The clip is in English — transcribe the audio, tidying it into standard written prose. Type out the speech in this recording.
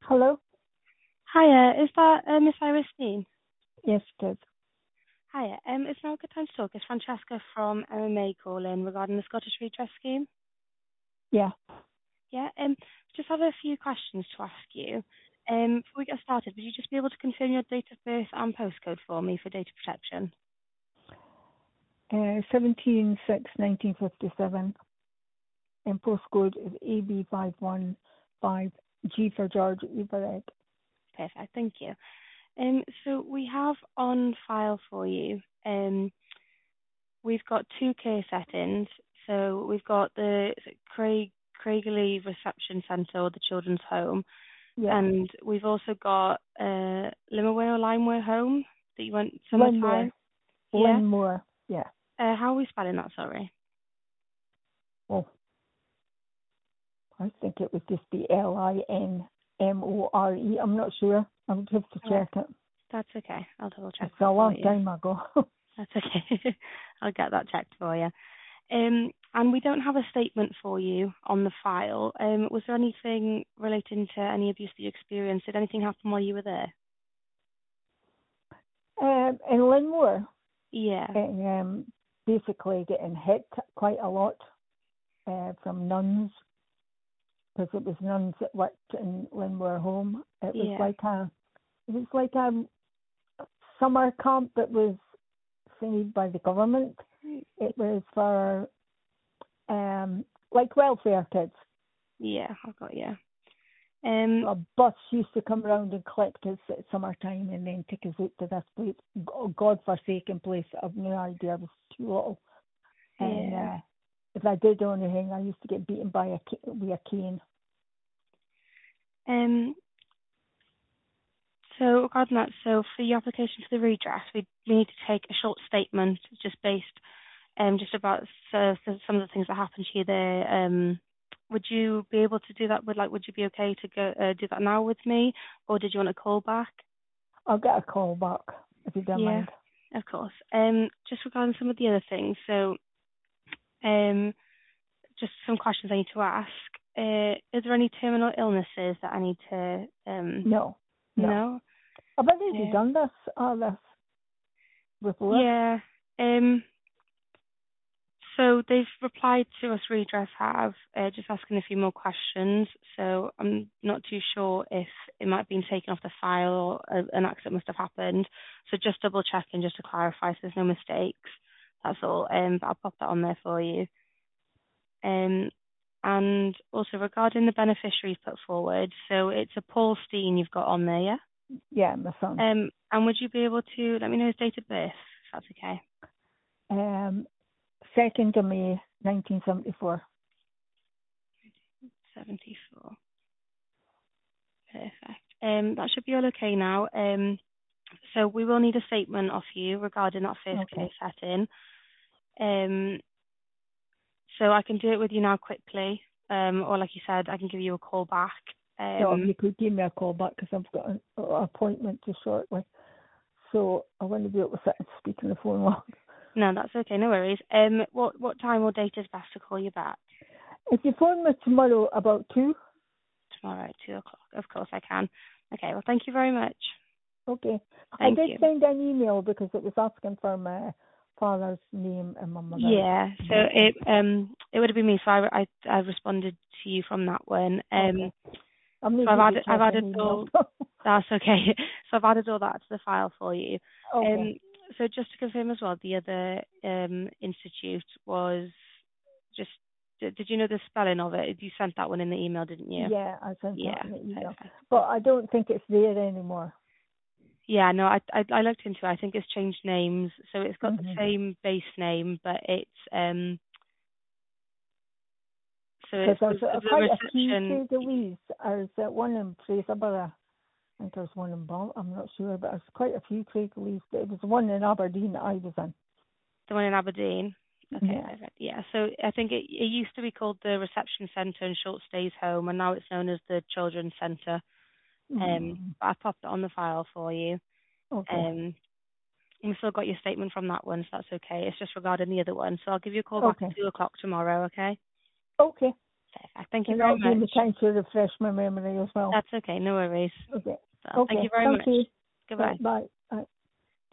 Hello? Hiya, is that Miss Irene? Yes, it is. Hiya, it's now a good time to talk. It's Francesca from MMA calling regarding the Scottish Redress Scheme. Yeah. Yeah, just have a few questions to ask you. Before we get started, would you just be able to confirm your date of birth and postcode for me for data protection? 17/6/1957, and postcode is AB515G for George, E for Ed. Perfect, thank you. So we have on file for you, we've got two care settings. So we've got the Craigley Reception Centre or the Children's Home. Yeah. And we've also got Limmerway or Limeway Home that you went Linmore. summertime. Yeah. Linmore. Yeah. How are we spelling that, sorry? Oh, I think it would just be Linmore. I'm not sure. I would have to check it. That's okay. I'll double check. It's a long time ago. That's okay. I'll get that checked for you. And we don't have a statement for you on the file. Was there anything relating to any abuse that you experienced? Did anything happen while you were there? In Linmore, Yeah. basically getting hit quite a lot from nuns, because it was nuns that worked in Linmore Home. It was like a summer camp that was funded by the government. It was for like welfare kids. Yeah, I've got you. A bus used to come around and collect us at summertime and then take us out to this place, God-forsaken place. I've no idea. I was too little. And if I did anything, I used to get beaten with a cane. So regarding that, so for your application for the redress, we need to take a short statement just based just about some of the things that happened to you there. Would you be able to do that would you be okay to go do that now with me, or did you want a call back? I'll get a call back if you don't mind. Of course. Just regarding some of the other things, so just some questions I need to ask. Is there any terminal illnesses that I need to No. No? I've already done this before. Yeah. So they've replied to us, Redress have, just asking a few more questions. So I'm not too sure if it might have been taken off the file or an accident must have happened. So just double checking just to clarify so there's no mistakes. That's all. But I'll pop that on there for you. And also regarding the beneficiaries put forward, so it's a Paul Steen you've got on there, yeah? Yeah, my son. And would you be able to let me know his date of birth, if that's okay? 2nd of May, 1974. 74. Perfect. That should be all okay now. So we will need a statement off you regarding that first case setting. So I can do it with you now quickly, or like you said, I can give you a call back. No, if you could give me a call back because I've got an appointment to shortly. So I want to be able to sit and speak on the phone long. No, that's okay, no worries. What time or date is best to call you back? If you phone me tomorrow about 2. Tomorrow at 2 o'clock. Of course I can. Okay, well thank you very much. Okay. Thank I did you. send an email because it was asking for my father's name and my mother's. Yeah, so it would have been me. So I responded to you from that one. Okay. So I've added all. That's okay. So I've added all that to the file for you. Okay. So just to confirm as well, the other institute was just. Did you know the spelling of it? You sent that one in the email, didn't you? Yeah, I sent that in the email. Perfect. But I don't think it's there anymore. Yeah, no, I looked into it. I think it's changed names, so it's got the Mm-hmm. same base name, but it's so Because it's there's the quite a few reception. Craigie's. There's one in Fraserburgh. I think there's one in Bal. I'm not sure, but there's quite a few Craigie's. It was one in Aberdeen that I was in. The one in Aberdeen. Okay, Yeah. perfect. Yeah, so I think it used to be called the Reception Centre and Short Stays Home, and now it's known as the Children's Centre. But I popped it on the file for you. Okay. We've still got your statement from that one, so that's okay. It's just regarding the other one. So I'll give you a call back at 2 o'clock tomorrow, okay? Okay. Perfect. Thank you And very that'll give much. me time to refresh my memory as well. That's okay. No worries. Okay. So, Okay. thank you very much. You. Goodbye. Bye.